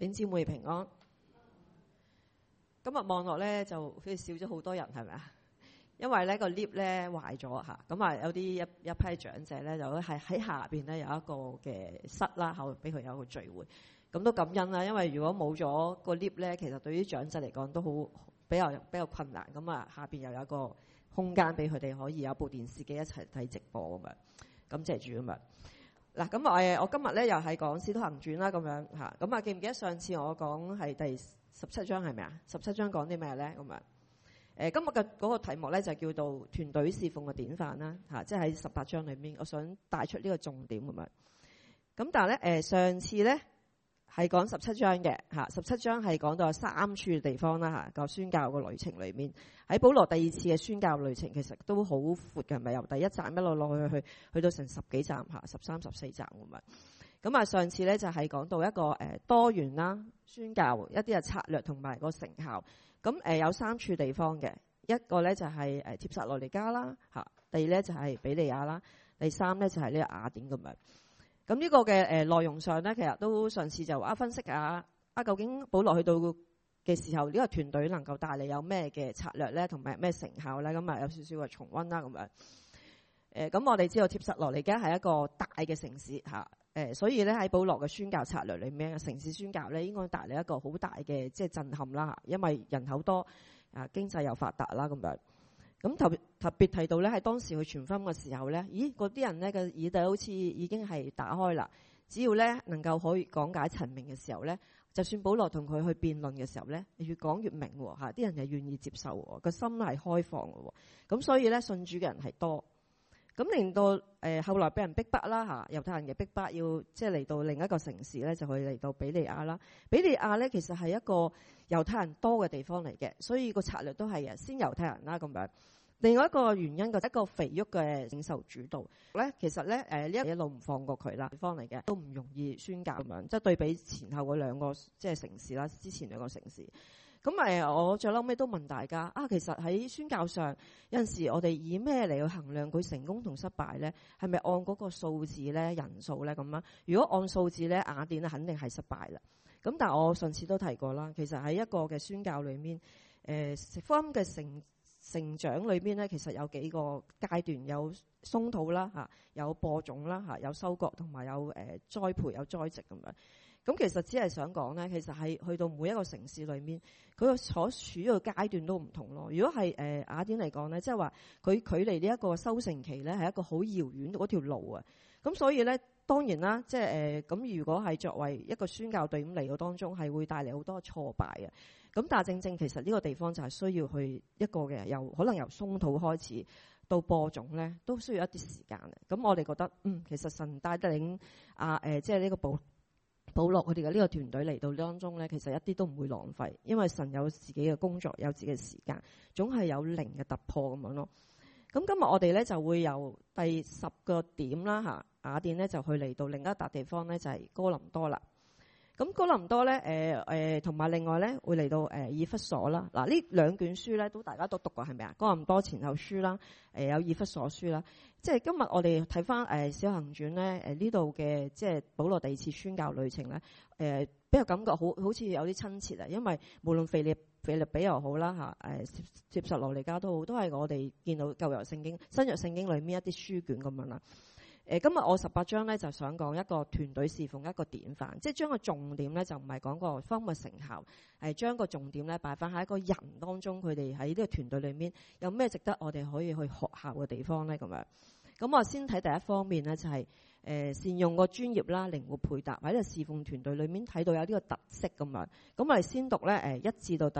弟兄姊妹平安。今日望落咧就好似少咗好多人，係咪啊？因為咧個 lift 咧壞咗嚇，咁啊有啲一批長者咧就係喺下邊咧有一個嘅室啦，後俾佢有一個聚會，咁都感恩啦。因為如果冇咗個 lift 咧，其實對於長者嚟講都好比較困難。咁啊下邊又有一個空間俾佢哋可以有部電視機一齊睇直播咁樣，感謝主咁樣。嗱咁我今日咧又係講《使徒行傳》啦咁樣嚇，咁啊記唔記得上次我講係第17章係咪啊？17章講啲咩咧咁樣？今日嘅嗰個題目咧就叫做團隊侍奉嘅典範啦嚇，即係喺18章裏面，我想帶出呢個重點咁樣。咁但係咧上次咧係講17章嘅嚇，17章係講到有3處地方啦嚇，個宣教嘅旅程裏面，喺保羅第2次嘅宣教旅程其實都好闊嘅，係咪由第1站一路落去到成10幾站嚇，13、14站咁樣。咁啊上次咧就係講到一個多元啦宣教一啲嘅策略同埋個成效。咁有3處地方嘅，一個咧就係帖撒羅尼迦啦嚇，第二咧就係比利亞啦，第三咧就係呢個雅典咁樣。咁呢個嘅內容上咧，其實都上次就分析下究竟保羅去到嘅時候，呢個團隊能夠帶嚟有咩嘅策略咧，同埋咩成效咧？咁啊有少少嘅重溫啦咁樣。咁我哋知道帖撒羅尼迦係一個大嘅城市嚇。所以咧喺保羅嘅宣教策略裏面，城市宣教咧應該帶嚟一個好大嘅即係震撼啦，因為人口多啊，經濟又發達啦咁樣。咁特別提到咧喺當時去傳福音嘅時候咧，嗰啲人咧嘅耳朵好似已經係打開啦。只要咧能夠可以講解陳明嘅時候咧，就算保羅同佢去辯論嘅時候咧，越講越明喎嚇，啲人係願意接受喎，個心係開放嘅喎。咁所以咧信主嘅人係多。咁令到後來俾人逼迫啦嚇，猶太人嘅逼迫要即係嚟到另一個城市咧，就去嚟到比利亞啦。比利亞咧其實係一個猶太人多嘅地方嚟嘅，所以個策略都係先猶太人啦咁樣。另外一個原因就係一個肥沃嘅領袖主導咧，其實咧呢一路唔放過佢啦，地方嚟嘅都唔容易宣教咁樣，即係對比前後嗰兩個即係城市啦，之前兩個城市。咁我最後尾都問大家其實喺宣教上有陣時我哋以咩嚟去衡量佢成功同失敗咧？係咪按嗰個數字咧、人數咧咁啊？如果按數字咧，雅典肯定係失敗啦。咁但係我上次都提過啦，其實喺一個嘅宣教裏面，福音嘅成長裏面咧，其實有幾個階段，有鬆土啦嚇，有播種啦嚇，有收割同埋有栽培、有栽植咁樣。咁其實只係想講咧，其實係去到每一個城市裏面，佢個所處嘅階段都唔同咯。如果係雅典嚟講咧，即係話佢距離呢一個收成期咧係一個好遙遠嗰條路啊。咁所以咧，當然啦，即係咁如果係作為一個宣教隊伍嚟到當中，係會帶嚟好多挫敗嘅。咁但係正正其實呢個地方就係需要去一個嘅可能由鬆土開始到播種咧，都需要一啲時間嘅。咁我哋覺得其實神帶領即係呢個保羅佢哋嘅呢個團隊嚟到當中咧，其實一啲都唔會浪費，因為神有自己嘅工作，有自己嘅時間，總係有靈嘅突破咁樣咯。咁今日我哋咧就會由第10個點啦嚇，雅典咧就去嚟到另一笪地方咧，就係哥林多啦。咁哥林多咧同埋另外咧會嚟到以弗所啦。嗱呢兩卷書咧都大家都讀過係咪啊？哥林多前後書啦，有以弗所書啦。即係今日我哋睇翻使徒行傳咧呢度嘅即係保羅第2次宣教旅程咧比較感覺好似有啲親切啊，因為無論腓立比又好啦嚇，帖撒羅尼迦都好，都係我哋見到舊約聖經、新約聖經裏面一啲書卷咁樣啦。今日我18章咧就想講一個團隊侍奉一個典範，即係將個重點咧就唔係講個福音嘅成效，係將個重點咧擺翻喺一個人當中，佢哋喺呢個團隊裏面有咩值得我哋可以去學效嘅地方咧咁樣。咁我先睇第一方面咧，就係善用個專業啦，靈活配搭喺個侍奉團隊裏面睇到有呢個特色咁樣。咁我哋先讀咧1至到第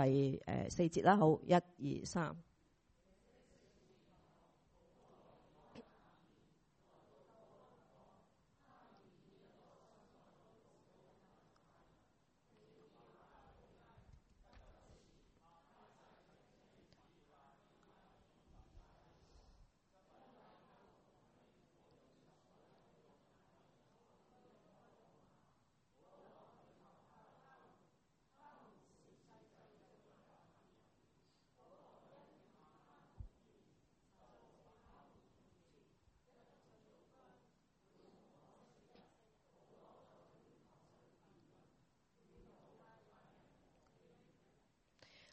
4節啦，好，1、2、3。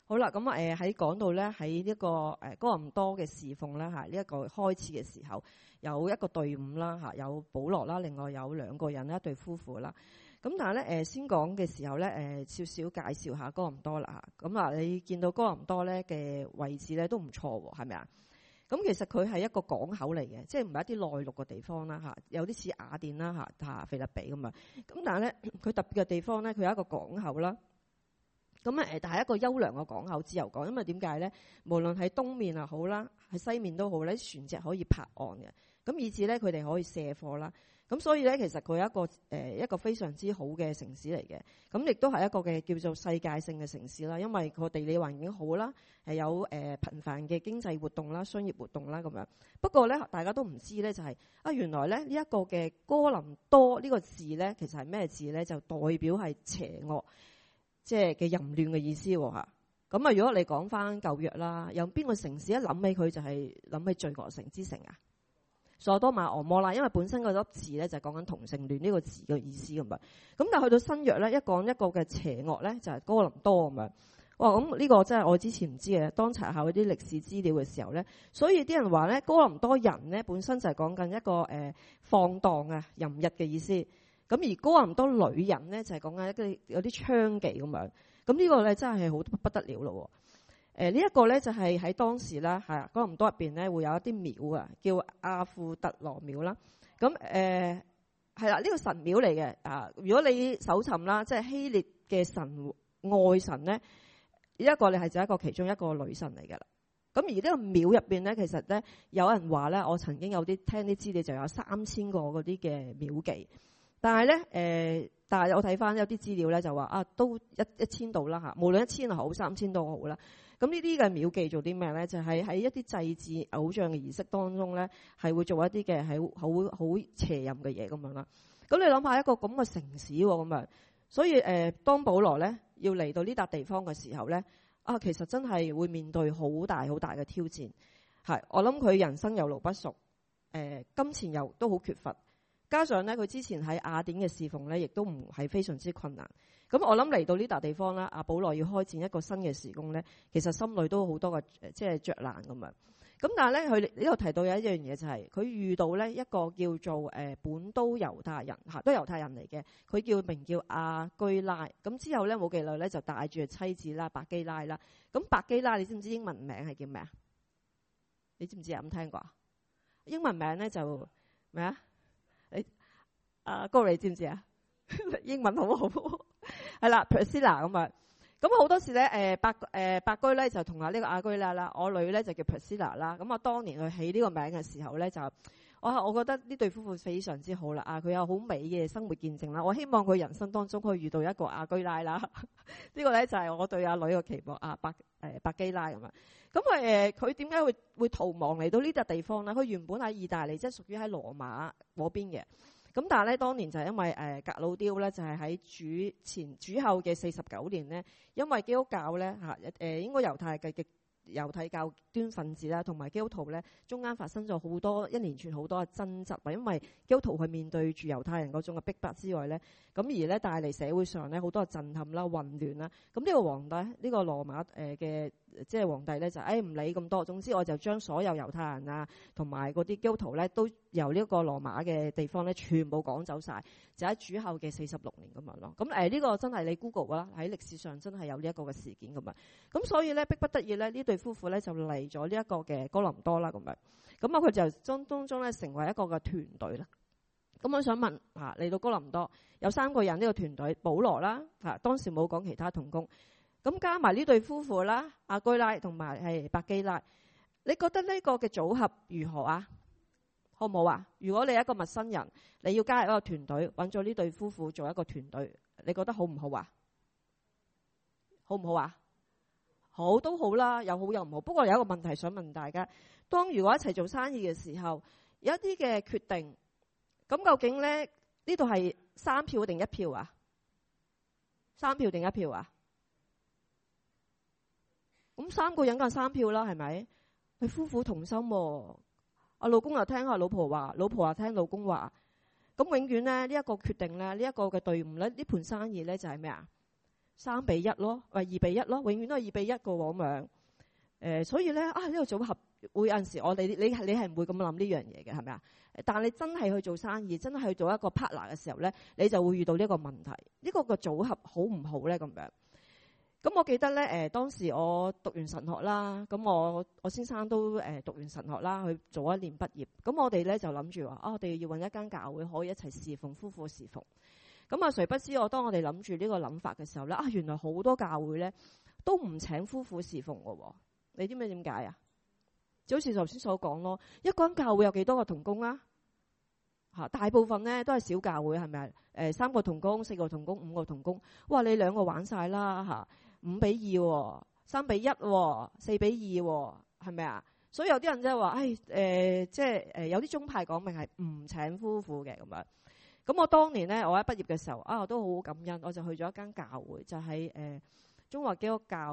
好啦，咁喺講到咧喺呢個哥林多嘅侍奉啦嚇，呢一個開始嘅時候有一個隊伍啦嚇，有保羅啦，另外有兩個人啦，一對夫婦啦。咁但係咧先講嘅時候咧少少介紹下哥林多啦嚇。咁你見到哥林多咧嘅位置咧都唔錯喎，係咪啊？咁其實佢係一個港口嚟嘅，即係唔係一啲內陸嘅地方啦嚇，有啲似雅典啦嚇，腓立比咁啊。咁但係咧佢特別嘅地方咧，佢有一個港口啦。咁但係一個優良嘅港口，自由港，因為點解咧？無論喺東面啊好啦，喺西面都好咧，船隻可以泊岸嘅，咁以至咧佢哋可以卸貨啦。咁所以咧，其實佢係一個非常之好嘅城市嚟嘅。咁亦都係一個嘅叫做世界性嘅城市啦，因為個地理環境好啦，係有頻繁嘅經濟活動啦、商業活動啦咁樣。不過咧，大家都唔知咧，就係原來咧呢一個嘅哥林多呢個字咧，其實係咩字咧？就代表係邪惡。即係嘅淫亂嘅意思喎嚇。咁啊，如果你講翻舊約啦，有邊個城市一諗起佢就係諗起罪惡城之城啊？所多瑪俄摩拉，因為本身嗰粒字咧就係講緊同性戀呢個字嘅意思咁樣。咁但係去到新約咧，一講一個嘅邪惡咧，就係哥林多咁樣。哇！咁呢個真係我之前唔知嘅，當查下嗰啲歷史資料嘅時候咧，所以啲人話咧，哥林多人咧本身就係講緊一個放蕩啊、淫逸嘅意思。咁而哥林多女人咧就係講緊一啲有啲娼妓咁樣。咁呢個咧真係好不得了咯。呢一個咧就係喺當時啦，係哥林多入邊咧會有一啲廟啊，叫亞庫特羅廟啦。咁係啦，呢個神廟嚟嘅啊。如果你搜尋啦，即係希臘嘅神愛神咧，呢一個你係就一個其中一個女神嚟㗎啦。咁而呢個廟入邊咧，其實咧有人話咧，我曾經有啲聽啲資料就有3000個嗰啲嘅廟妓。但係咧，但係我睇翻有啲資料咧，就話都一千度啦嚇，無論1000好3000都好啦。咁呢啲嘅廟妓做啲咩咧？就係喺一啲祭祀偶像嘅儀式當中咧，係會做一啲嘅係好邪淫嘅嘢咁樣啦。咁你諗下一個咁嘅城市喎咁樣，所以當保羅咧要嚟到呢笪地方嘅時候咧，其實真係會面對好大好大嘅挑戰。係我諗佢人生又路不熟，金錢又都好缺乏。加上咧，佢之前喺雅典嘅侍奉咧，亦都唔係非常之困難。咁我諗嚟到呢笪地方啦，阿保羅要開展一個新嘅事工咧，其實心裏都好多嘅即係着難咁樣。咁但係咧，佢呢度提到有一樣嘢就係，佢遇到咧一個叫做本都猶太人嚇，都猶太人嚟嘅，佢名叫亞居拉。咁之後咧冇幾耐咧就帶住妻子啦，百基拉啦。咁百基拉你知唔知英文名係叫咩啊？你知唔知啊？咁聽過啊？英文名咧就咩啊？高你知唔知啊？英文好好係啦 Priscilla 咁啊。咁好多時咧百居咧就同呢個亞居拉啦，我女咧就叫 Priscilla 啦。咁當年佢起呢個名嘅時候咧，就我覺得呢對夫婦非常之好啦。佢有好美嘅生活見證啦。我希望佢人生當中可以遇到一個亞居拉啦。呢個咧就係我對阿女嘅期望百基拉咁啊。咁佢點解會逃亡嚟到呢笪地方咧？佢原本喺意大利，即係屬於喺羅馬嗰邊嘅。咁但係咧，當年就係因為格魯丟咧，就係喺主後嘅49年咧，因為基督教咧應該猶太教端分子啦，同埋基督徒咧中間發生咗好多一連串好多嘅爭執啊，因為基督徒去面對住猶太人嗰種嘅逼迫之外咧，咁而咧帶嚟社會上咧好多嘅震撼啦、混亂啦。咁呢個皇帝呢個羅馬嘅即係皇帝咧就唔理咁多，總之我就將所有猶太人啊同埋嗰啲基督徒咧都由呢個羅馬嘅地方咧全部趕走晒，就喺主後嘅46年咁樣咯。咁呢個真係你 Google 啦，喺歷史上真係有呢一個嘅事件咁樣。咁所以咧迫不得已咧呢對夫婦咧就嚟咗呢一個嘅哥林多啦咁樣。咁佢就當中咧成為一個嘅團隊啦。咁我想問嚟到哥林多有3個人呢個團隊，保羅啦當時冇講其他同工。咁加埋呢對夫婦啦，亞居拉同埋係百基拉，你覺得呢個嘅組合如何啊？好唔好啊？如果你係一個陌生人，你要加入一個團隊，揾咗呢對夫婦做一個團隊，你覺得好唔好啊？好唔好啊？好都好啦，有好有唔好。不過有一個問題想問大家，當如果一齊做生意嘅時候，有一啲嘅決定，咁究竟咧呢度係3票定1票啊？3票定1票啊？咁3個人梗係3票啦，係咪？係夫婦同心喎。阿老公又聽下老婆話，老婆又聽老公話。咁永遠咧呢一個決定咧，呢一個嘅隊伍咧，呢盤生意咧就係咩啊？ 3:1咯，或2:1咯，永遠都係2:1個咁樣。所以咧呢個組合會有陣時我哋你係唔會咁諗呢樣嘢嘅，係咪啊？但係你真係去做生意，真係去做一個 partner 嘅時候咧，你就會遇到呢個問題。呢個組合好唔好咧？咁樣。咁我記得咧當時我讀完神學啦，咁我先生都讀完神學啦，去做1年畢業。咁我哋咧就諗住話我哋要搵一間教會可以一齊侍奉，夫婦侍奉。咁誰不知當我哋諗住呢個諗法嘅時候咧，原來好多教會咧都唔請夫婦侍奉嘅喎。你知唔知點解啊？就好似頭先所講咯，一個人教會有幾多個同工啊？大部分咧都係小教會，係咪啊？3個同工、4個同工、5個同工，哇！你2個玩晒啦5:2、3:1、4:2，係咪啊？所以有啲人即係話，有啲宗派講明係唔請夫婦嘅咁樣。咁我當年咧，我一畢業嘅時候我都好感恩，我就去咗一間教會，就喺中華基督教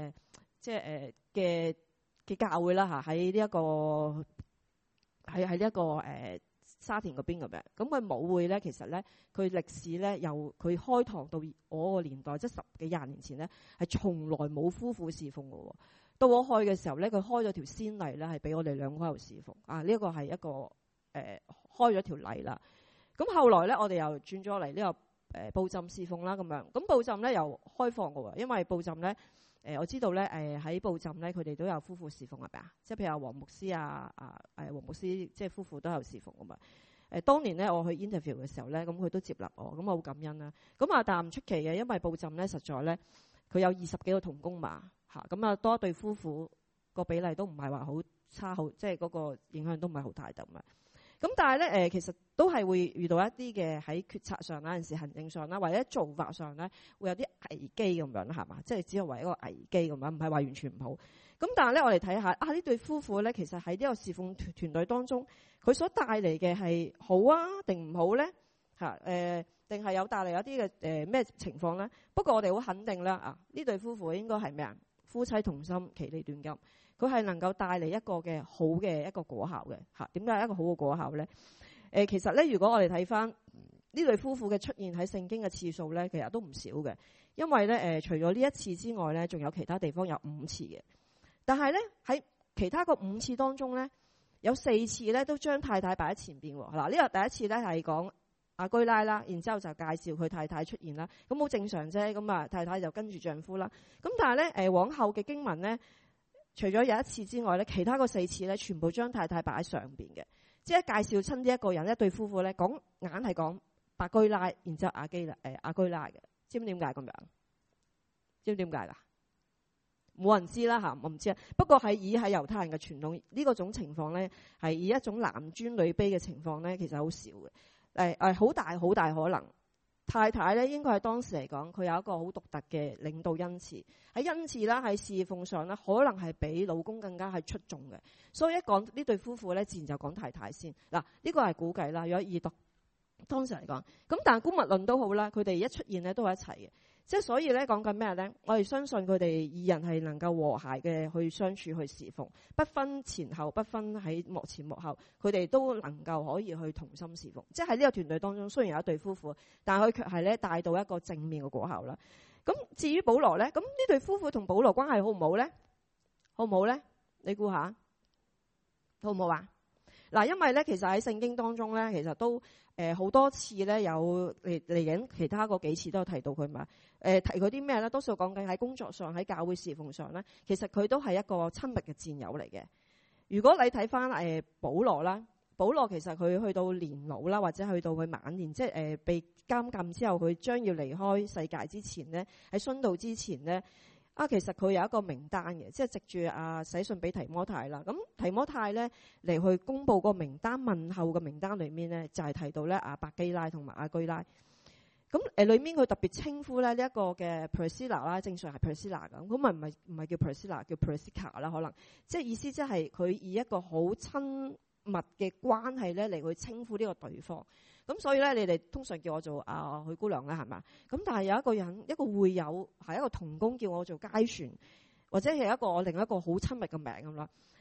嘅教會啦喺呢一個喺呢一個沙田嗰邊咁樣。咁佢母會咧，其實咧佢歷史咧由佢開堂到我個年代，即係10幾20年前咧，係從來冇夫婦侍奉嘅喎。到我去嘅時候咧，佢開咗條先例咧，係俾我哋2個喺度侍奉。呢一個係一個開咗條例啦。咁後來咧，我哋又轉咗嚟呢個布浸侍奉啦咁樣。咁布浸咧又開放嘅喎，因為布浸咧我知道咧喺布浸咧佢哋都有夫婦侍奉係咪啊？即係譬如黃牧師黃牧師即係夫婦都有侍奉㗎嘛。當年咧我去 interview 嘅時候咧，咁佢都接納我，咁我好感恩啦。咁但唔出奇嘅，因為布浸咧實在咧佢有20幾個同工嘛咁多一對夫婦個比例都唔係話好差，好即係嗰個影響都唔係好大咁啊。咁但係咧其實都係會遇到一啲嘅喺決策上啦，有陣時行政上啦，或者做法上咧會有啲危機咁樣係嘛？即係只係為一個危機咁樣，唔係話完全唔好。咁但係咧，我哋睇下呢對夫婦咧，其實喺呢個侍奉團隊當中，佢所帶嚟嘅係好啊定唔好咧？定係有帶嚟一啲嘅咩情況咧？不過我哋好肯定啦，呢對夫婦應該係咩啊？夫妻同心，其利斷金。佢係能夠帶嚟一個嘅好嘅一個果效嘅。點解一個好嘅果效咧？其實咧，如果我哋睇翻呢對夫婦嘅出現喺聖經嘅次數咧，其實都唔少嘅。因為咧除咗呢一次之外咧，仲有其他地方有5次嘅。但係咧喺其他個5次當中咧，有4次咧都將太太擺喺前邊喎。嗱，呢個第一次咧係講亞居拉啦，然之後就介紹佢太太出現啦。咁好正常啫。咁太太就跟住丈夫啦。咁但係咧往後嘅經文咧，除咗有一次之外咧，其他個4次咧，全部將太太擺喺上邊嘅。即係介紹親呢一個人一對夫婦咧，硬係講百居拉，然之後亞居拉嘅。知唔知點解咁樣？知唔知點解㗎？冇人知啦我唔知啊。不過喺猶太人嘅傳統呢個種情況咧，係以一種男尊女卑嘅情況咧，其實好少嘅。好大可能。太太咧應該係當時嚟講，佢有一個好獨特嘅領導恩賜，喺恩賜啦，喺侍奉上咧，可能係比老公更加係出眾嘅。所以一講呢對夫婦咧，自然就講太太先。嗱，呢個係估計啦。如果以當時嚟講，咁但係姑勿論都好啦，佢哋一出現咧都係一齊嘅。即係所以咧講緊咩咧？我哋相信佢哋二人係能夠和諧嘅去相處去侍奉，不分前後，不分喺幕前幕後，佢哋都能夠可以去同心侍奉。即係喺呢個團隊當中，雖然有一對夫婦，但係佢卻係咧帶到一個正面嘅果效啦。咁至於保羅咧，咁呢對夫婦同保羅關係好唔好咧？好唔好咧？你估下好唔好啊？嗱，因為咧其實喺聖經當中咧，其實都好多次咧有嚟緊其他嗰幾次都有提到佢嘛。提佢啲咩咧？多數講緊喺工作上、喺教會侍奉上咧，其實佢都係一個親密嘅戰友嚟嘅。如果你睇翻保羅啦，保羅其實佢去到年老啦，或者去到佢晚年，即係被監禁之後，佢將要離開世界之前咧，喺殉道之前咧。其實佢有一個名單嘅，即係藉住寫信俾提摩太啦。咁提摩太咧嚟去公佈個名單，問候嘅名單裏面咧就係提到咧百基拉同埋亞居拉。咁裏面佢特別稱呼咧呢一個嘅 Priscilla 啦，正常係 Priscilla 咁，咁唔係叫 Priscilla，叫 Prisca 啦，可能即係意思即係佢以一個好親密嘅關係咧嚟去稱呼呢個對方。咁所以咧，你哋通常叫我做許姑娘啦，係嘛？咁但係有一個人，一個會友係一個同工叫我做佳璇，或者係一個另一個好親密嘅名咁啦。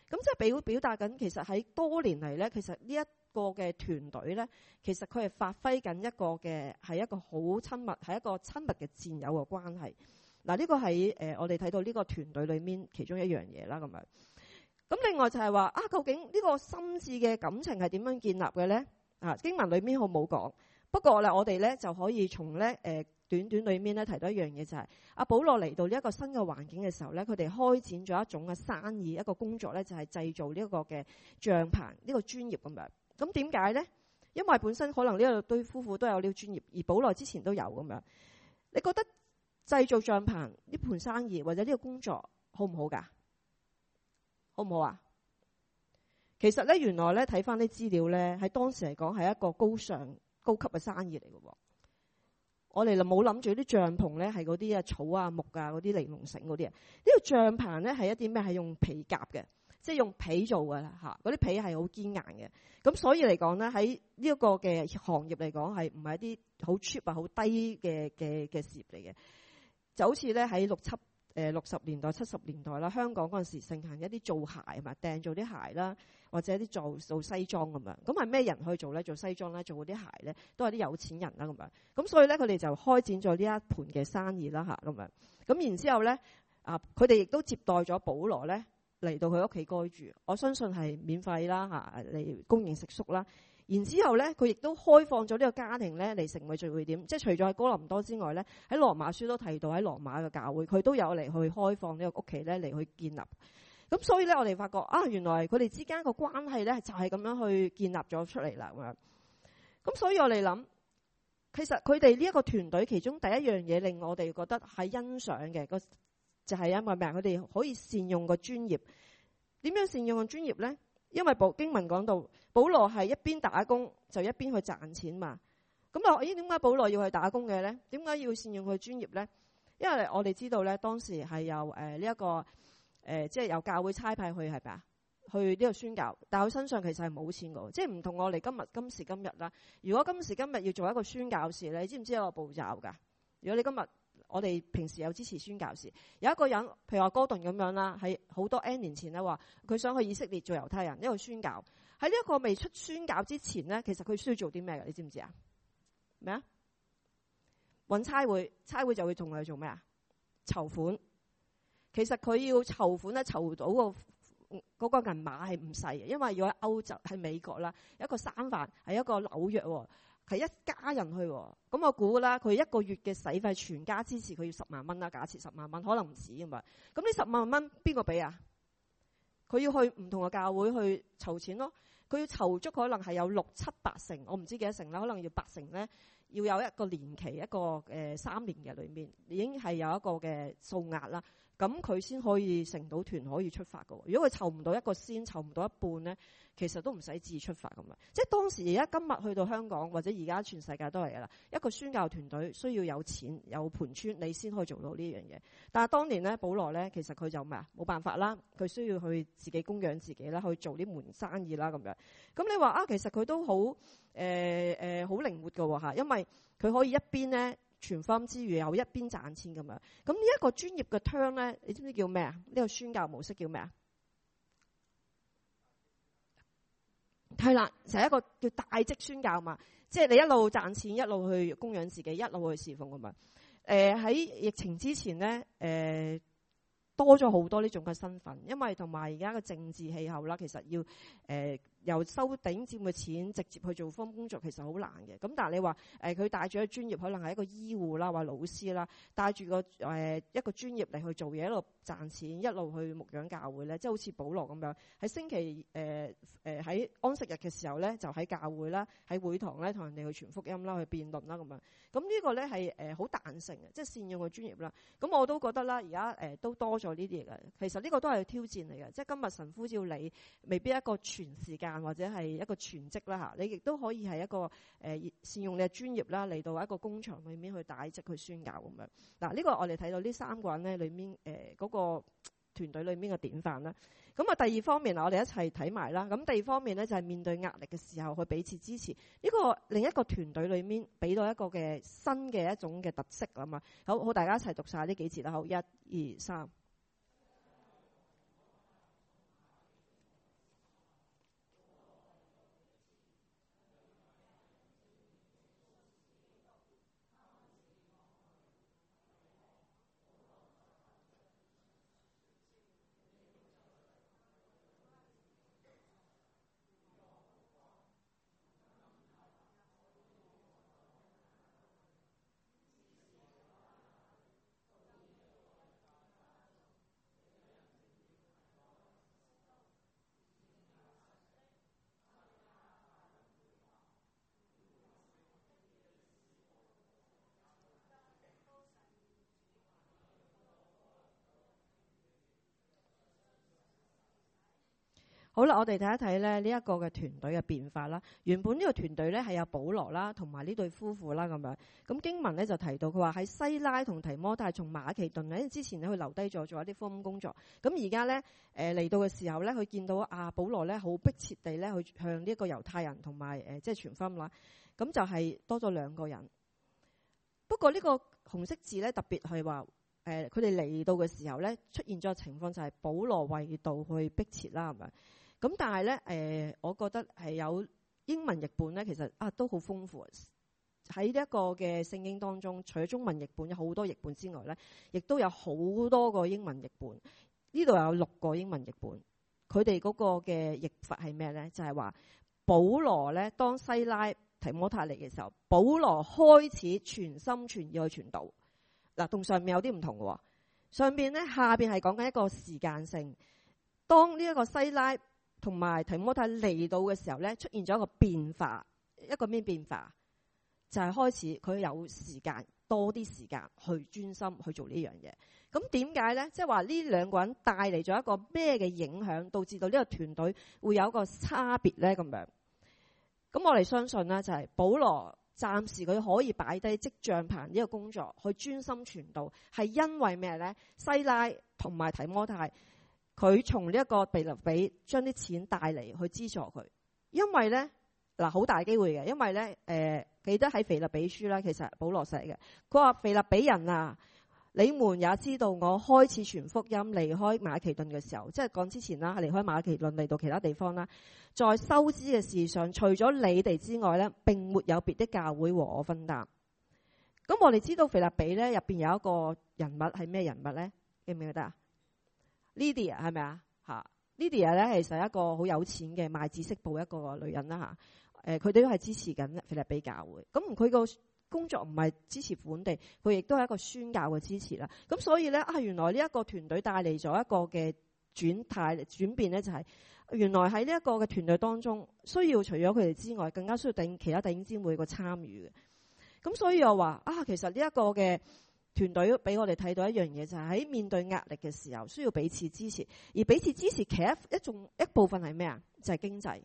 咁即係表達緊，其實喺多年嚟咧，其實呢一個嘅團隊咧，其實佢係發揮緊一個嘅係一個好親密，係一個親密嘅戰友嘅關係。嗱，呢個喺我哋睇到呢個團隊裏面其中一樣嘢啦，咁樣。咁另外就係話啊，究竟呢個心智嘅感情係點樣建立嘅咧？啊，經文裏面好冇講，不過咧我哋咧就可以從咧短短裏面咧提到一樣嘢，就係阿保羅嚟到呢一個新嘅環境嘅時候咧，佢哋開展咗一種嘅生意，一個工作咧，就係製造呢一個嘅帳篷，呢個專業咁樣。咁點解咧？因為本身可能呢個對夫婦都有呢個專業，而保羅之前都有咁樣。你覺得製造帳篷呢盤生意或者呢個工作好唔好㗎？好唔好啊？其實咧，原來咧睇翻啲資料咧，喺當時嚟講係一個高級嘅生意嚟嘅。我哋就冇諗住啲帳篷咧係嗰啲草啊木啊嗰啲尼龍繩嗰啲啊。呢個帳篷咧係一啲咩？係用皮夾嘅，即係用皮做嘅嚇。嗰啲皮係好堅硬嘅。咁所以嚟講咧，喺呢一個嘅行業嚟講係唔係一啲好 cheap 啊好低嘅事業嚟嘅。就好似咧喺60年代、70年代啦，香港嗰陣時盛行一啲做鞋啊嘛，訂做啲鞋啦，或者啲做西裝咁樣。咁係咩人去做咧？做西裝咧，做嗰啲鞋咧，都係啲有錢人啦咁樣。咁所以咧，佢哋就開展咗呢一盤嘅生意啦嚇咁樣。咁然之後咧，佢哋亦都接待咗保羅咧嚟到佢屋企居住。我相信係免費啦嚇，嚟供應食宿啦。然之後咧，佢亦都開放咗呢個家庭咧嚟成為聚會點，即係除咗喺哥林多之外咧，喺羅馬書都提到喺羅馬嘅教會，佢都有嚟去開放呢個屋企咧嚟去建立。咁所以咧，我哋發覺啊，原來佢哋之間個關係咧就係咁樣去建立咗出嚟啦咁樣。咁所以我哋諗，其實佢哋呢一個團隊其中第一樣嘢令我哋覺得係欣賞嘅，就係因為咩？佢哋可以善用個專業。點樣善用個專業咧？因為經文講到，保羅係一邊打工就一邊去賺錢嘛。咁啊，點解保羅要去打工嘅咧？點解要善用佢專業咧？因為我哋知道咧，當時係有呢一個即係由教會差派去係咪啊？去呢個宣教，但係佢身上其實係冇錢嘅，即係唔同我哋今時今日啦。如果今時今日要做一個宣教士，你知唔知有個步驟㗎？如果你今日我哋平時有支持宣教士，有一個人，譬如話哥頓咁樣啦，喺好多 N 年前咧話佢想去以色列做猶太人，一個宣教。喺呢一個未出宣教之前咧，其實佢需要做啲咩嘅？你知唔知啊？咩啊？揾差會，差會就會同佢做咩啊？籌款。其實佢要籌款咧，籌到嗰個銀碼係唔細嘅，因為要喺歐洲、喺美國啦，一個三藩係一個紐約喎。係一家人去，咁我估啦，佢一個月嘅使費全家支持佢要10萬蚊啦，假設10萬蚊，可能唔止咁嘛。咁呢10萬蚊邊個俾啊？佢要去唔同嘅教會去籌錢咯，佢要籌足可能係有6、7、8成，我唔知幾多成啦，可能要8成咧，要有一個年期，一個3年嘅裏面已經係有一個嘅數額啦。咁佢先可以成到團可以出發㗎。如果佢籌唔到一個先，籌唔到一半咧，其實都唔使自己出發咁樣。即係當時而家今日去到香港或者而家全世界都係㗎啦。一個宣教團隊需要有錢有盤村，你先可以做到呢樣嘢。但係當年咧，保羅咧其實佢就咩啊？冇辦法啦，佢需要去自己供養自己啦，去做呢門生意啦咁樣。咁你話啊，其實佢都好好靈活㗎喎嚇，因為佢可以一邊咧傳福音之餘又一邊賺錢咁樣。咁呢一個專業嘅 term 咧，你知唔知叫咩啊？呢個宣教模式叫咩啊？係啦，就係一個叫大職宣教嘛，即係你一路賺錢，一路去供養自己，一路去侍奉咁樣。喺疫情之前咧，多咗好多呢種嘅身份，因為同埋而家嘅政治氣候啦，其實要由收頂佔嘅錢直接去做福音工作，其實好難嘅。咁但係你話佢帶住一個專業，可能係一個醫護啦，或老師啦，帶住個一個專業嚟去做嘢，一路賺錢，一路去牧養教會咧，即係好似保羅咁樣喺星期喺安息日嘅時候咧，就喺教會啦，喺會堂咧同人哋去傳福音啦，去辯論啦咁樣。咁呢個咧係好彈性嘅，即係善用個專業啦。咁我都覺得啦，而家都多咗呢啲嘢嘅。其實呢個都係挑戰嚟嘅，即係今日神呼召你，未必一個全時間或者係一個全職啦嚇，你亦都可以係一個善用你嘅專業啦，嚟到一個工場裏面去帶職去宣教咁樣。嗱，呢個我哋睇到呢3個人咧裏面嗰個團隊裏面嘅典範啦。咁啊，第二方面我哋一齊睇埋啦。咁第二方面咧就係面對壓力嘅時候去彼此支持。呢個另一個團隊裏面俾到一個嘅新嘅一種嘅特色啊嘛。好，大家一齊讀晒呢幾節啦。好，1、2、3。 好啦，我哋睇一睇咧呢一個嘅團隊嘅變化啦。原本呢個團隊咧係有保羅啦，同埋呢對夫婦啦咁樣。咁經文咧就提到佢話喺西拉同提摩太從馬其頓咧之前咧佢留低咗做一啲福音工作。咁而家咧嚟到嘅時候咧，佢見到保羅咧好迫切地咧去向呢一個猶太人同埋即係傳福音啦。咁就係多咗2個人。不過呢個紅色字咧特別係話佢哋嚟到嘅時候咧出現咗嘅情況就係保羅為道去迫切啦，係咪？咁但係咧，我覺得係有英文譯本咧，其實都好豐富。喺呢一個嘅聖經當中，除咗中文譯本有好多譯本之外咧，亦都有好多個英文譯本。呢度有6個英文譯本，佢哋嗰個嘅譯法係咩咧？就係話保羅咧，當西拉提摩太嚟嘅時候，保羅開始全心全意去傳道。嗱，同上面有啲唔同嘅。上邊咧，下邊係講緊一個時間性。當呢一個西拉同埋提摩太嚟到嘅時候咧，出現咗一個變化，一個咩變化？就係開始佢有時間，多啲時間去專心去做呢樣嘢。咁點解咧？即係話呢2個人帶嚟咗一個咩嘅影響，導致到呢個團隊會有一個差別咧？咁樣，咁我哋相信咧，就係保羅暫時佢可以擺低織帳棚呢個工作，去專心傳道，係因為咩咧？西拉同埋提摩太。佢從呢一個腓立比將啲錢帶嚟去資助佢，因為咧好大機會嘅，因為咧記得喺腓立比書啦，其實保羅寫嘅，佢話腓立比人啊，你們也知道我開始傳福音離開馬其頓嘅時候，即係講之前啦，離開馬其頓嚟到其他地方啦，在收支嘅事上，除咗你哋之外咧，並沒有別的教會和我分擔。咁我哋知道腓立比咧入邊有一個人物係咩人物咧？記唔記得啊？Lydia 係咪啊？嚇 Lydia 咧其實一個好有錢嘅賣紫色布一個女人啦嚇。佢哋都係支持緊腓立比教會。咁佢個工作唔係支持本地，佢亦都係一個宣教嘅支持啦。咁所以咧原來呢一個團隊帶嚟咗一個嘅轉變咧，就係原來喺呢一個嘅團隊當中，需要除咗佢哋之外，更加需要其他弟兄姊妹個參與嘅。咁所以我話其實呢一個嘅團隊俾我哋睇到一樣嘢，就係喺面對壓力嘅時候，需要彼此支持。而彼此支持其一部分係咩啊？就係經濟。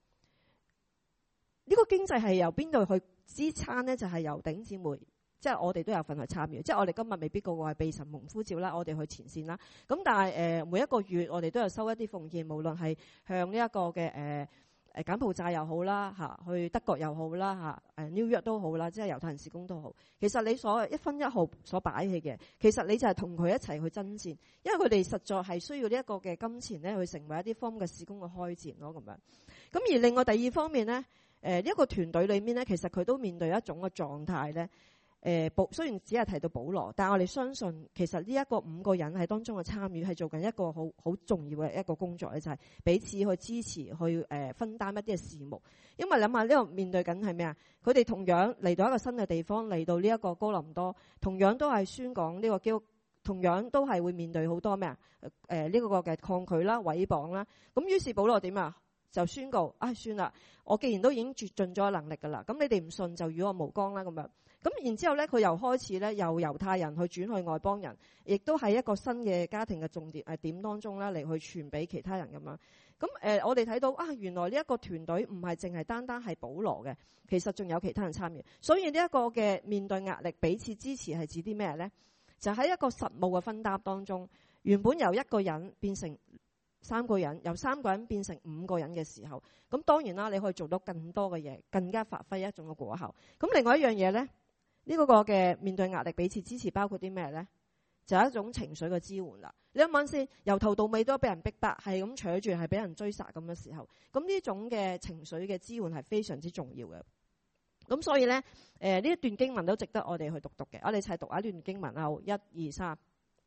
呢個經濟係由邊度去支撐呢？就係由弟兄姊妹，即係我哋都有份去參與。即係我哋今日未必個個係被神蒙呼召啦，我哋去前線啦。咁但係每一個月我哋都有收一啲奉獻，無論係向呢一個嘅柬埔寨又好啦嚇，去德國又好啦嚇，New York 都好啦，即係猶太人事工都好。其實你所一分一毫所擺起嘅，其實你就係同佢一齊去爭戰，因為佢哋實在係需要呢一個嘅金錢咧，去成為一啲方嘅事工嘅開展咯咁樣。咁而另外第二方面咧，呢一個團隊裏面咧，其實佢都面對一種嘅狀態咧。雖然只係提到保羅，但係我哋相信其實呢一個5個人喺當中嘅參與係做緊一個好重要嘅一個工作咧，就係彼此去支持，去分擔一啲嘅事務。因為諗下呢個面對緊係咩啊？佢哋同樣嚟到一個新嘅地方，嚟到呢一個哥林多，同樣都係宣講呢個基督，同樣都係會面對好多咩啊？呢個嘅抗拒啦、毀謗啦。咁於是保羅點啊？就宣告算啦，我既然都已經絕盡咗能力㗎啦，咁你哋唔信就與我無干啦咁樣。咁然之後咧，佢又開始咧，由猶太人去轉去外邦人，亦都係一個新嘅家庭嘅重點當中咧，嚟去傳俾其他人咁樣。咁我哋睇到原來呢一個團隊唔係淨係單單係保羅嘅，其實仲有其他人參與。所以呢一個嘅面對壓力、彼此支持係指啲咩咧？就喺一個實務嘅分擔當中，原本由1個人變成3個人，由3個人變成5個人嘅時候，咁當然啦，你可以做到更多嘅嘢，更加發揮一種嘅果效。咁另外一樣嘢咧。呢個嘅面對壓力彼此支持包括啲咩咧？就係一種情緒嘅支援啦。你諗下先，由頭到尾都俾人逼迫，係咁扯住，係俾人追殺咁嘅時候，咁呢種嘅情緒嘅支援係非常之重要嘅。咁所以咧，呢一段經文都值得我哋去讀嘅。我哋一齊讀一段經文啊，1、2、3。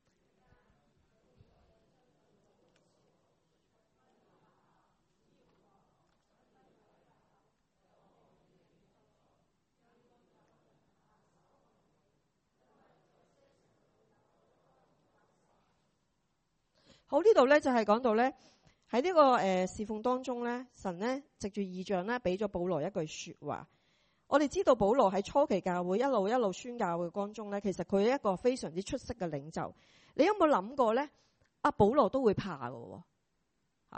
好，呢度咧就係講到咧喺呢個侍奉當中咧，神咧藉住異象咧俾咗保羅一句說話。我哋知道保羅喺初期教會一路宣教嘅當中咧，其實佢係一個非常之出色嘅領袖。你有冇諗過咧？保羅都會怕㗎喎。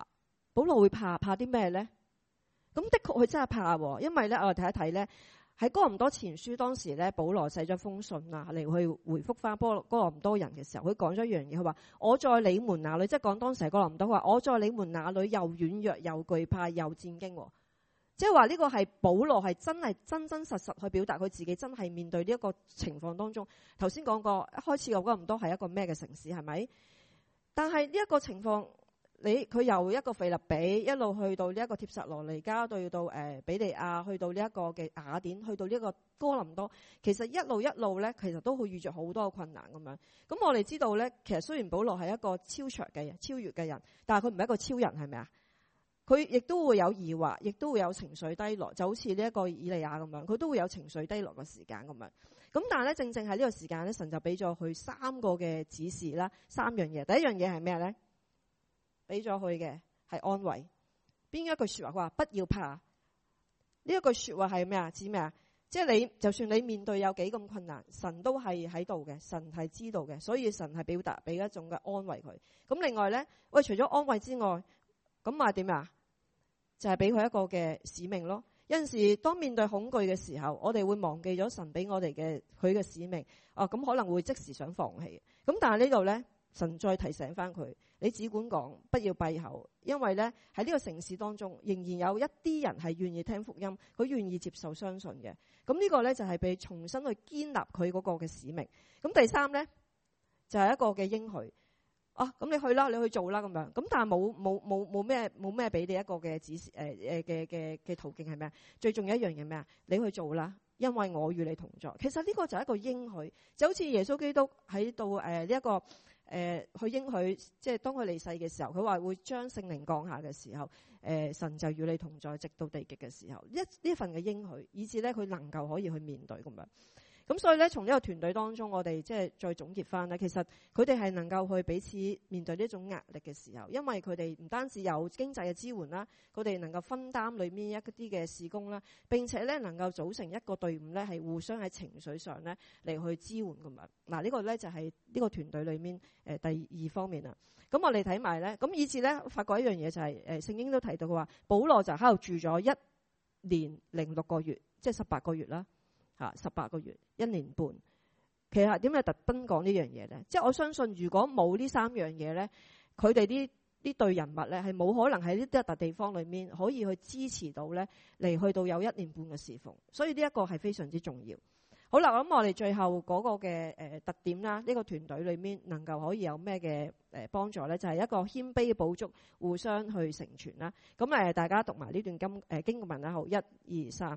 保羅會怕啲咩咧？咁的確佢真係怕喎，因為咧我哋睇一睇咧喺哥林多前書當時咧，保羅寫咗封信啊嚟去回覆翻哥林多人嘅時候，佢講咗一樣嘢，佢話我在你們那裏，即係講當時係哥林多，佢話我在你們那裏又軟弱又懼怕又戰驚。即係話呢個係保羅係真係真真實實去表達佢自己真係面對呢一個情況當中。頭先講過一開始哥林多係一個咩嘅城市係咪？但係呢一個情況，佢由一個腓立比一路去到呢一個帖撒羅尼迦，到比利亞，去到呢一個嘅雅典，去到呢一個哥林多，其實一路咧，其實都會遇着好多困難咁樣。咁我哋知道咧，其實雖然保羅係一個超越嘅人，但係佢唔係一個超人，係咪啊？佢亦都會有疑惑，亦都會有情緒低落，就好似呢一個以利亞咁樣，佢都會有情緒低落嘅時間咁樣。咁但係咧，正正喺呢個時間咧，神就俾咗佢3個嘅指示啦，3樣嘢。第一樣嘢係咩咧？俾咗佢嘅係安慰。邊一句說話？佢話不要怕。呢一句說話係咩啊？指咩啊？即係你就算你面對有幾咁困難，神都係喺度嘅，神係知道嘅，所以神係表達俾一種嘅安慰佢。咁另外咧，喂，除咗安慰之外，咁啊點啊？就係俾佢一個嘅使命咯。有陣時當面對恐懼嘅時候，我哋會忘記咗神俾我哋嘅佢嘅使命。咁可能會即時想放棄。咁但係呢度咧，神再提醒翻佢，你只管講，不要閉口，因為咧喺呢個城市當中，仍然有一啲人係願意聽福音，佢願意接受相信嘅。咁呢個咧就係被重新去堅立佢嗰個嘅使命。咁第三咧就係一個嘅應許。咁你去啦，你去做啦咁樣。咁但係冇咩俾你一個嘅指示嘅途徑係咩啊？最重要一樣嘢咩啊？你去做啦，因為我與你同在。其實呢個就係一個應許，就好似耶穌基督喺度呢一個去應許，即係當佢離世嘅時候，佢話會將聖靈降下嘅時候，神就與你同在，直到地極嘅時候。呢份嘅應許，以至咧佢能夠可以去面對咁樣。咁所以咧，從呢個團隊當中，我哋即係再總結翻咧，其實佢哋係能夠去彼此面對呢種壓力嘅時候，因為佢哋唔單止有經濟嘅支援啦，佢哋能夠分擔裏面一啲嘅事工啦，並且咧能夠組成一個隊伍咧，係互相喺情緒上咧嚟去支援咁樣。嗱，呢個咧就係呢個團隊裏面第二方面啦。咁我哋睇埋咧，咁以至咧發覺一樣嘢就係聖經都提到嘅話，保羅就喺度住咗1年6個月，即係18個月啦。18個月1年半，其實點解特登講呢樣嘢咧？即係我相信，如果冇呢3樣嘢咧，佢哋呢隊人物咧係冇可能喺呢一笪地方裏面可以去支持到咧嚟去到有1年半嘅侍奉，所以呢一個係非常之重要。好啦，咁我哋最後嗰個嘅特點啦，呢個團隊裏面能夠可以有咩嘅幫助咧？就係一個謙卑嘅補足，互相去成全啦。咁大家讀埋呢段經文啦，好，1、2、3。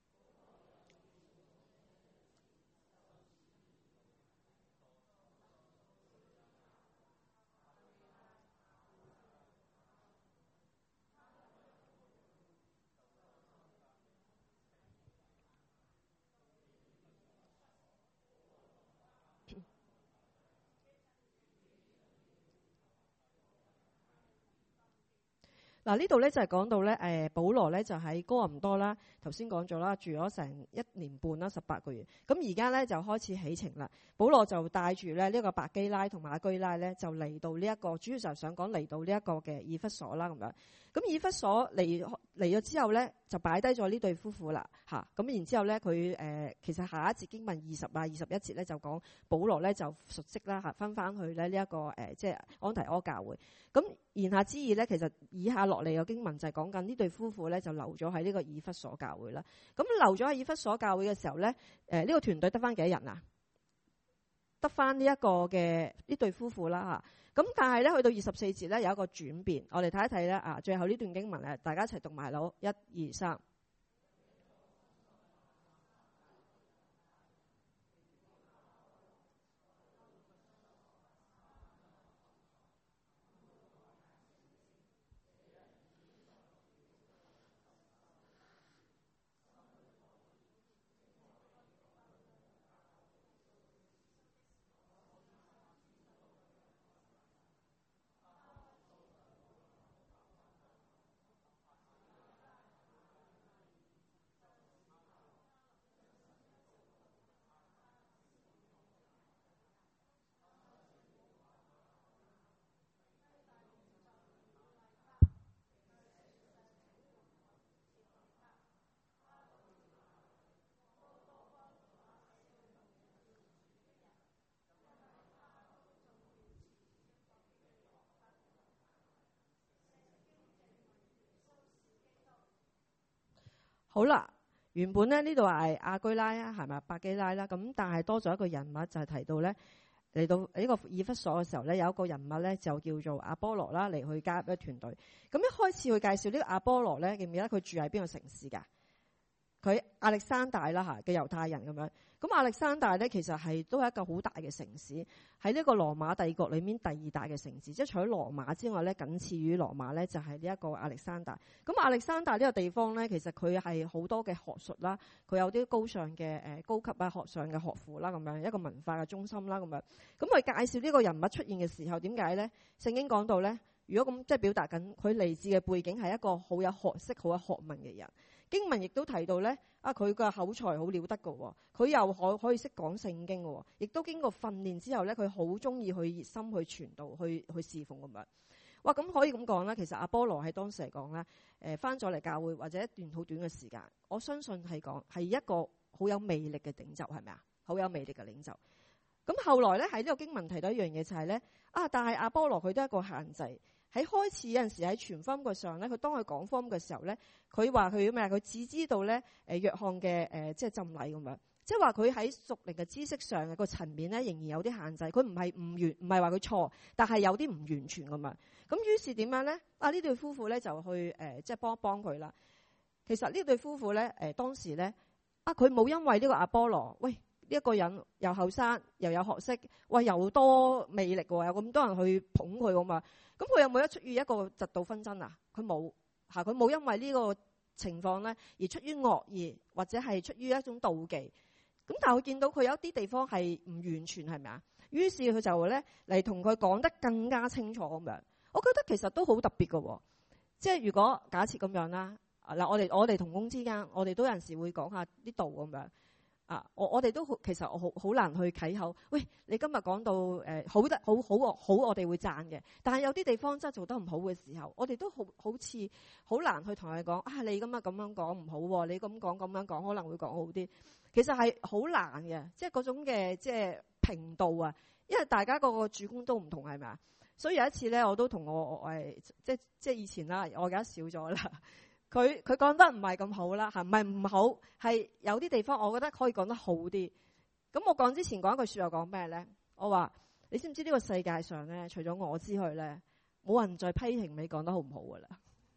嗱，呢度咧就係講到咧，保羅咧就喺哥林多啦，頭先講咗啦，住咗成1年半啦，18個月。咁而家咧就開始起程啦。保羅就帶住咧呢個百基拉同馬居拉咧，就嚟到呢一個，主要就係想講嚟到呢一個嘅以弗所啦咁樣。咁以弗所嚟咗之後咧，就擺低咗呢對夫婦啦嚇。咁然之後咧，佢其實下一節經文20啊21節咧就講保羅咧就述職啦嚇，翻去咧呢一個即係安提阿教會。咁言下之意咧，其實以下落嚟嘅經文就係講緊呢對夫婦咧就留咗喺呢個以弗所教會啦。咁留咗喺以弗所教會嘅時候咧，呢個團隊得翻幾多人啊？得翻呢一個嘅呢對夫婦啦嚇。咁但係咧去到24節咧有一個轉變，我哋睇一睇咧啊，最後呢段經文咧，大家一齊讀埋囉，1、2、3。 好啦，原本咧呢度係亞居拉啊，係咪百基拉啦？咁但係多咗一個人物就係提到咧，嚟到呢個以弗所嘅時候咧，有一個人物咧就叫做阿波羅啦，嚟去加入一團隊。咁一開始去介紹呢個阿波羅咧，記唔記得佢住喺邊個城市㗎？佢亞歷山大啦嚇嘅猶太人咁樣。咁亞歷山大咧其實都係一個好大嘅城市，喺呢個羅馬帝國裏面第二大嘅城市，即係除咗羅馬之外咧，僅次於羅馬咧就係呢一個亞歷山大。咁亞歷山大呢個地方咧，其實佢係好多嘅學術啦，佢有啲高尚嘅高級啊學上嘅學府啦，咁樣一個文化嘅中心啦，咁樣。咁佢介紹呢個人物出現嘅時候，點解咧？聖經講到咧，如果咁即係表達緊佢嚟自嘅背景係一個好有學識、好有學問嘅人。經文亦都提到咧，佢嘅口才好了得嘅，佢又可以識講聖經嘅，亦都經過訓練之後咧，佢好中意去熱心去傳道、去侍奉咁樣。哇，咁可以咁講啦，其實阿波羅喺當時嚟講咧，翻咗嚟教會或者一段好短嘅時間，我相信係一個好有魅力嘅領袖，係咪啊？好有魅力嘅領袖。咁後來咧喺呢個經文提到一樣嘢就係咧，但係阿波羅佢都係一個限制。喺開始有陣時喺傳福音嘅時候咧，佢當佢講福音嘅時候咧，佢話佢咩？佢只知道咧約翰嘅即係浸禮咁樣，即係話佢喺屬靈嘅知識上嘅個層面咧，仍然有啲限制。佢唔係話佢錯，但係有啲唔完全咁樣。咁於是點樣咧？呢對夫婦咧就去即係幫一幫佢啦。其實呢對夫婦咧當時咧佢冇因為呢個阿波羅，喂呢一個人又後生又有學識，喂又多魅力喎，有咁多人去捧佢咁嘛。咁佢有冇出於一個嫉妒紛爭啊？佢冇嚇，佢冇因為呢個情況咧而出於惡意，或者係出於一種妒忌。咁但係佢見到佢有一啲地方係唔完全，係咪啊？於是佢就咧嚟同佢講得更加清楚咁樣。我覺得其實都好特別嘅，即係如果假設咁樣啦，嗱我哋同工之間，我哋都有陣時會講下啲道咁樣。我哋都其實我好難去啟口。喂，你今日講到好得好，我哋會讚嘅。但係有啲地方真係做得唔好嘅時候，我哋都好似好難去同佢講你今日咁樣講唔好喎，你咁樣講可能會講好啲。其實係好難嘅，即係嗰種嘅即係評度啊，因為大家個主觀都唔同，係咪啊？所以有一次咧，我都同我即係以前啦，我而家少咗啦。佢講得唔係咁好啦，唔係唔好，係有啲地方我覺得可以講得好啲。咁我講之前講一句說話講咩咧？我話你知唔知呢個世界上咧，除咗我之外咧，冇人再批評你講得好唔好噶啦，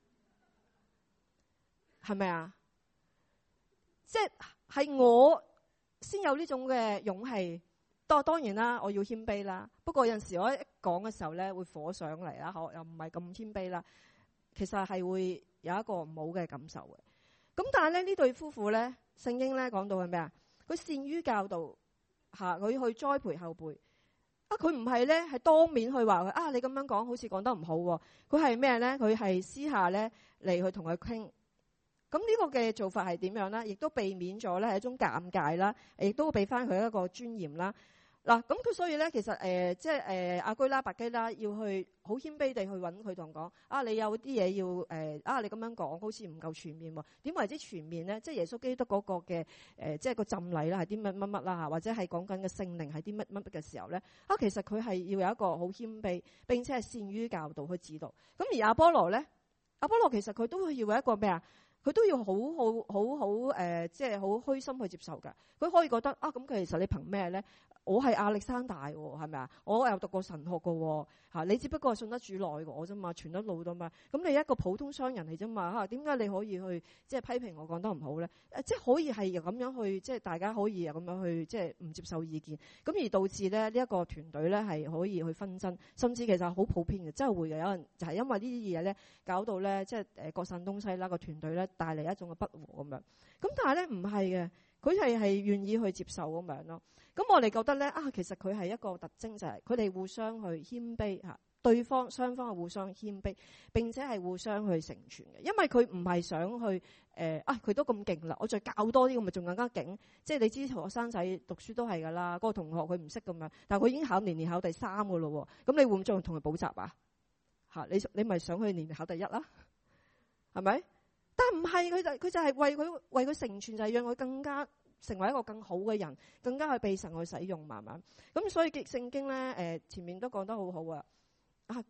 係咪啊？即係我先有呢種嘅勇氣。當然啦，我要謙卑啦。不過有陣時我一講嘅時候咧，會火上嚟啦，又唔係咁謙卑啦。其實係會有一個唔好嘅感受嘅。咁但係咧呢對夫婦咧，聖經咧講到係咩啊？佢善於教導佢去栽培後輩。佢唔係咧係當面去話佢你咁樣講好似講得唔好喎。佢係咩咧？佢係私下咧嚟去同佢傾。咁呢個嘅做法係點樣咧？亦都避免咗咧係一種尷尬啦，亦都俾翻佢一個尊嚴啦。嗱，咁佢所以咧，其實即係亞居拉、百基拉要去好謙卑地去揾佢同講你有啲嘢要你咁樣講好似唔夠全面喎。點為之全面咧？即係耶穌基督嗰個嘅即係個浸禮啦，係啲乜乜乜啦，或者係講緊嘅聖靈係啲乜乜乜嘅時候咧，其實佢係要有一個好謙卑，並且係善於教導去指導。咁而亞波羅咧，亞波羅其實佢都要有一個咩啊？佢都要好即係好虛心去接受㗎。佢可以覺得咁其實你憑咩咧？我係亞歷山大喎，係咪啊？我有讀過神學㗎喎，你只不過係信得主耐過我啫嘛，傳得老啫嘛。咁你一個普通商人嚟啫嘛，點解你可以去即係批評我講得唔好咧？即係可以係咁樣去，即係大家可以咁樣去，即係唔接受意見，咁而導致咧呢一個團隊咧係可以去紛爭，甚至其實好普遍嘅，真係會嘅。有人就係因為呢啲嘢咧，搞到咧即係各散東西啦，個團隊咧帶嚟一種嘅不和咁樣。咁但係咧唔係嘅，佢係願意去接受咁樣咯。咁我哋覺得咧其實佢係一個特徵，就係佢哋互相去謙卑嚇，對方雙方係互相謙卑，並且係互相去成全嘅。因為佢唔係想去佢都咁勁啦，我再教多啲，咁咪仲更加勁。即係你知學生仔讀書都係噶啦，嗰個同學佢唔識咁樣，但係佢已經年年考第3噶咯喎。咁你會唔會再同佢補習啊？你咪想去年年考第1啦，係咪？但唔係，佢就係為佢成全，就係讓佢更加成為一個更好嘅人，更加去被神去使用慢慢。咁所以聖經咧前面都講得好好啊。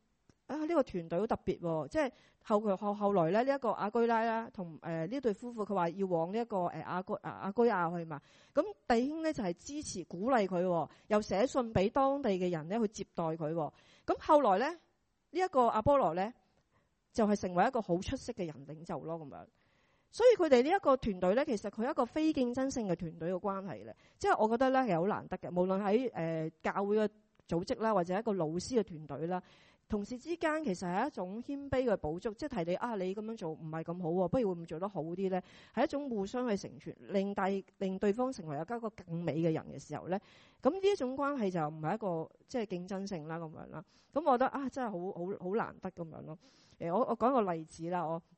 呢個團隊好特別喎，即係後來咧呢一個亞居拉啦同呢對夫婦，佢話要往呢一個亞居亞去嘛。咁弟兄咧就係支持鼓勵佢，又寫信俾當地嘅人咧去接待佢。咁後來咧呢一個阿波羅咧就係成為一個好出色嘅人領袖咯咁樣。所以佢哋呢一個團隊咧，其實佢係一個非競爭性嘅團隊嘅關係咧，即係我覺得咧係好難得嘅。無論喺教會嘅組織啦，或者一個老師嘅團隊啦，同事之間其實係一種謙卑嘅補足，即係提你你咁樣做唔係咁好喎，不如會唔會做得好啲咧？係一種互相去成全，令對方成為一個更美嘅人嘅時候咧，咁呢一種關係就唔係一個即係競爭性啦咁樣啦。咁我覺得真係好難得咁樣咯。我講個例子啦，我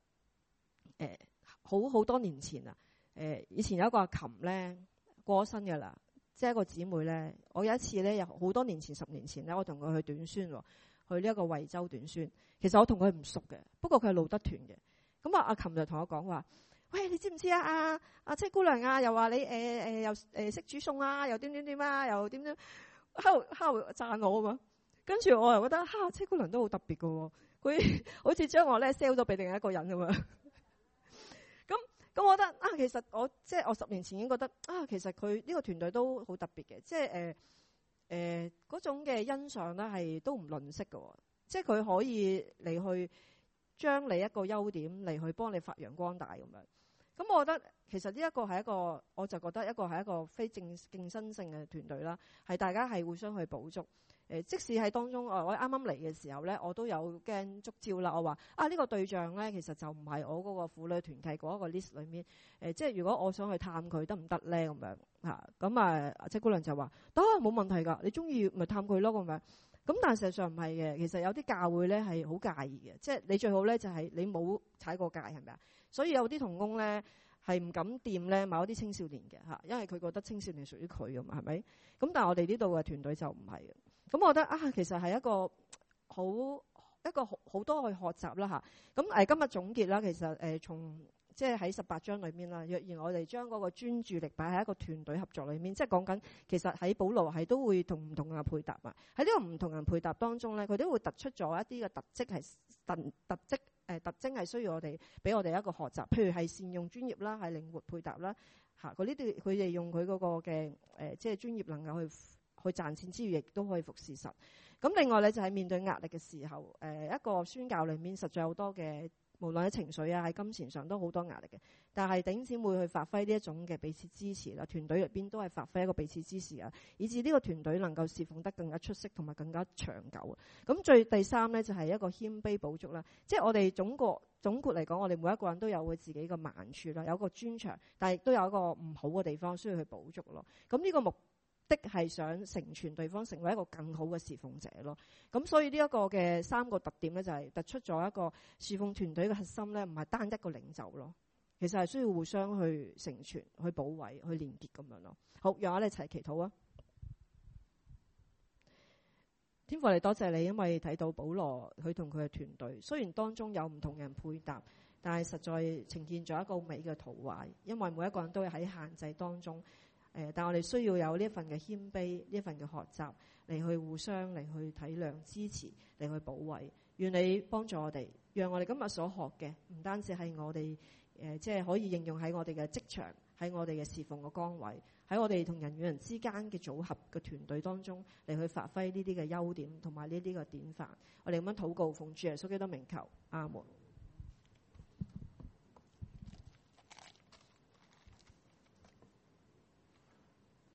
好多年前啊，以前有一個阿琴咧過咗身嘅啦，即係一個姊妹咧。我有一次咧，有好多年前，10年前咧，我同佢去短宣喎，去呢一個惠州短宣。其實我同佢唔熟嘅，不過佢係路德團嘅。咁阿琴就同我講話：喂，你知唔知啊？阿戚姑娘啊，又話你又識煮餸啊，又點啊，又點喺度讚我啊嘛。跟住我又覺得戚姑娘都好特別嘅喎，佢好似將我咧 sell 咗俾另一個人咁樣。咁我覺得其實我10年前已經覺得其實佢呢個團隊都好特別嘅，即係嗰種嘅欣賞咧係都唔吝嗇嘅，即係佢可以嚟去將你一個優點嚟去幫你發揚光大咁樣。咁我覺得其實呢一個係一個，我就覺得一個係一個非競爭性嘅團隊啦，係大家係互相去補足。即使喺當中，我啱啱嚟嘅時候咧，我都有驚觸礁啦。我話呢個對象咧，其實就唔係我嗰個婦女團契嗰一個 list 裏面。即係如果我想去探佢得唔得咧咁樣嚇？咁戚姑娘就話得，冇問題㗎，你中意咪探佢咯咁樣。咁但係事實上唔係嘅，其實有啲教會咧係好介意嘅，即係你最好咧就係你冇踩過界係咪啊？所以有啲同工咧係唔敢掂咧某一啲青少年嘅嚇，因為佢覺得青少年屬於佢㗎嘛，係咪？咁但係我哋呢度嘅團隊就唔係嘅。咁我覺得其實係一個好多去學習啦嚇。咁今日總結啦，其實從即係喺18章裏面啦，若然我哋將嗰個專注力擺喺一個團隊合作裏面，即係講緊其實喺保羅係都會同唔同人配搭啊。喺呢個唔同人配搭當中咧，佢都會突出咗一啲嘅特質係特徵係需要我哋俾我哋一個學習，譬如係善用專業啦，係靈活配搭啦嚇。佢哋用佢嗰個嘅即係專業能夠去賺錢之餘，亦都可以服侍神。咁另外咧就係面對壓力嘅時候，一個宣教裏面實在好多嘅，無論喺情緒啊喺金錢上都好多壓力嘅。但係弟兄姊妹去發揮呢一種嘅彼此支持啦，團隊入邊都係發揮一個彼此支持啊，以至呢個團隊能夠侍奉得更加出色同埋更加長久。咁第三咧就係一個謙卑補足啦，即係我哋總括嚟講，我哋每一個人都有佢自己嘅難處啦，有一個專長，但係亦都有一個唔好嘅地方需要去補足咯。咁呢個目的係想成全對方，成為一個更好嘅侍奉者咯。咁所以呢一個嘅3個特點咧，就係突出咗一個侍奉團隊嘅核心咧，唔係單一個領袖咯，其實係需要互相去成全、去保衛、去連結咁樣咯。好，讓我哋一齊祈禱啊！天父，我哋多謝你，因為睇到保羅佢同佢嘅團隊，雖然當中有唔同人配搭，但係實在呈現咗一個美嘅圖畫。因為每一個人都係喺限制當中。但我哋需要有呢一份嘅謙卑，呢一份嘅學習嚟去互相嚟去體諒、支持、嚟去保衛。願你幫助我哋，讓我哋今日所學嘅唔單止係我哋即係可以應用喺我哋嘅職場，喺我哋嘅侍奉嘅崗位，喺我哋同人與人之間嘅組合嘅團隊當中嚟去發揮呢啲嘅優點同埋呢啲嘅典範。我哋咁樣禱告，奉主耶穌基督名求，阿門。